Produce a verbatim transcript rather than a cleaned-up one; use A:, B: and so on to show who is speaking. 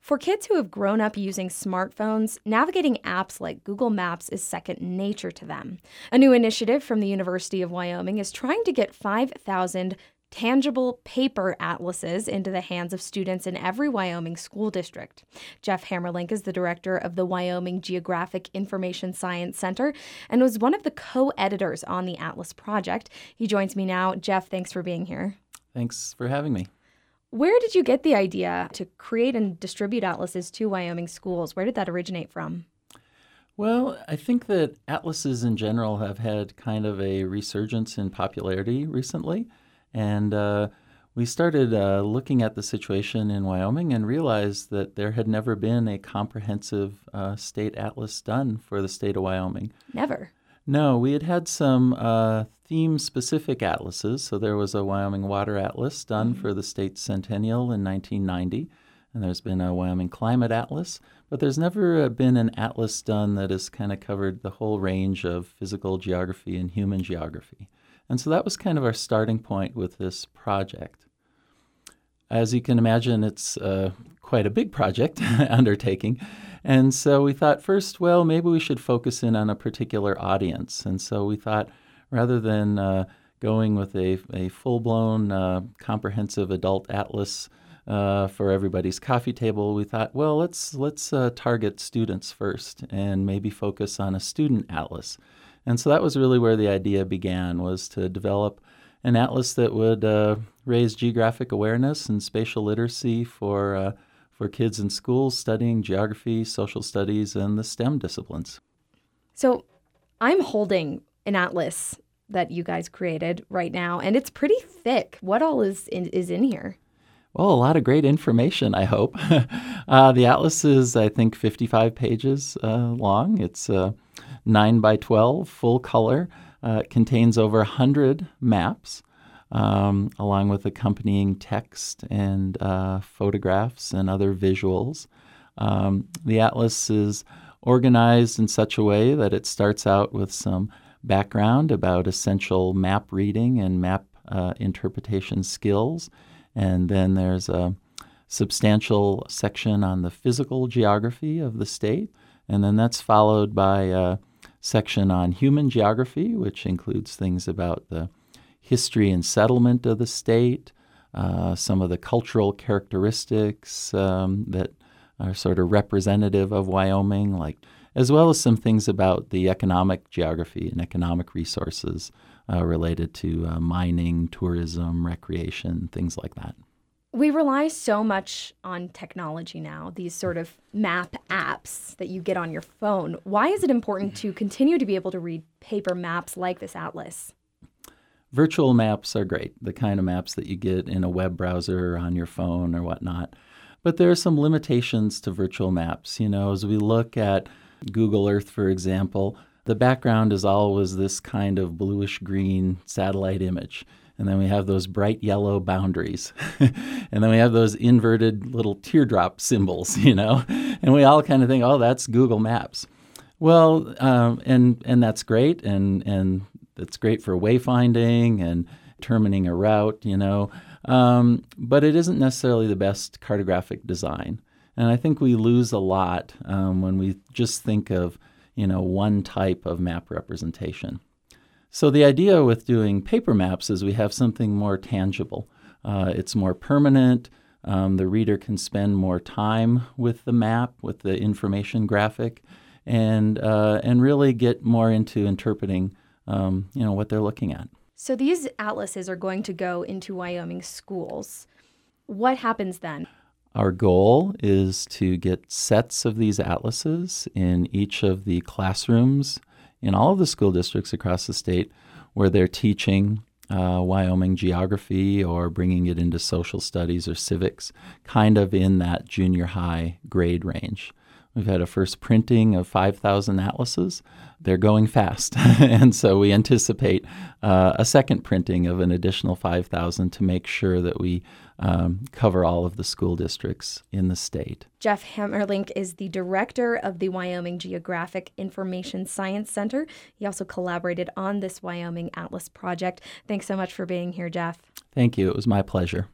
A: For kids who have grown up using smartphones, navigating apps like Google Maps is second nature to them. A new initiative from the University of Wyoming is trying to get five thousand tangible paper atlases into the hands of students in every Wyoming school district. Jeff Hammerlink is the director of the Wyoming Geographic Information Science Center and was one of the co-editors on the Atlas project. He joins me now. Jeff, thanks for being here.
B: Thanks for having me.
A: Where did you get the idea to create and distribute atlases to Wyoming schools? Where did that originate from?
B: Well, I think that atlases in general have had kind of a resurgence in popularity recently. And uh, we started uh, looking at the situation in Wyoming and realized that there had never been a comprehensive uh, state atlas done for the state of Wyoming.
A: Never?
B: No, we had had some uh, theme-specific atlases. So there was a Wyoming Water Atlas done mm-hmm. for the state's centennial in nineteen ninety, and there's been a Wyoming Climate Atlas, but there's never been an atlas done that has kind of covered the whole range of physical geography and human geography. And so that was kind of our starting point with this project. As you can imagine, it's uh, quite a big project undertaking. And so we thought first, well, maybe we should focus in on a particular audience. And so we thought rather than uh, going with a, a full-blown uh, comprehensive adult atlas uh, for everybody's coffee table, we thought, well, let's, let's uh, target students first and maybe focus on a student atlas. And so that was really where the idea began, was to develop an atlas that would uh, raise geographic awareness and spatial literacy for uh, for kids in schools studying geography, social studies, and the STEM disciplines.
A: So I'm holding an atlas that you guys created right now, and it's pretty thick. What all is in, is in here?
B: Well, a lot of great information, I hope. uh, the atlas is, I think, fifty-five pages uh, long. It's uh, nine by twelve, full color. Uh, it contains over one hundred maps, um, along with accompanying text and uh, photographs and other visuals. Um, the atlas is organized in such a way that it starts out with some background about essential map reading and map uh, interpretation skills. And then there's a substantial section on the physical geography of the state. And then that's followed by a section on human geography, which includes things about the history and settlement of the state, uh, some of the cultural characteristics um, that are sort of representative of Wyoming, like, as well as some things about the economic geography and economic resources Uh, related to uh, mining, tourism, recreation, things like that.
A: We rely so much on technology now, these sort of map apps that you get on your phone. Why is it important to continue to be able to read paper maps like this atlas?
B: Virtual maps are great, the kind of maps that you get in a web browser or on your phone or whatnot. But there are some limitations to virtual maps. You know, as we look at Google Earth, for example, the background is always this kind of bluish-green satellite image. And then we have those bright yellow boundaries. And then we have those inverted little teardrop symbols, you know. And we all kind of think, oh, that's Google Maps. Well, um, and and that's great, and, and it's great for wayfinding and determining a route, you know. Um, but it isn't necessarily the best cartographic design. And I think we lose a lot um, when we just think of you know, one type of map representation. So the idea with doing paper maps is we have something more tangible. Uh, it's more permanent. Um, the reader can spend more time with the map, with the information graphic, and uh, and really get more into interpreting, um, you know, what they're looking at.
A: So these atlases are going to go into Wyoming schools. What happens then?
B: Our goal is to get sets of these atlases in each of the classrooms in all of the school districts across the state where they're teaching uh, Wyoming geography or bringing it into social studies or civics, kind of in that junior high grade range. We've had a first printing of five thousand atlases. They're going fast. And so we anticipate uh, a second printing of an additional five thousand to make sure that we um, cover all of the school districts in the state.
A: Jeff Hammerlink is the director of the Wyoming Geographic Information Science Center. He also collaborated on this Wyoming Atlas project. Thanks so much for being here, Jeff.
B: Thank you. It was my pleasure.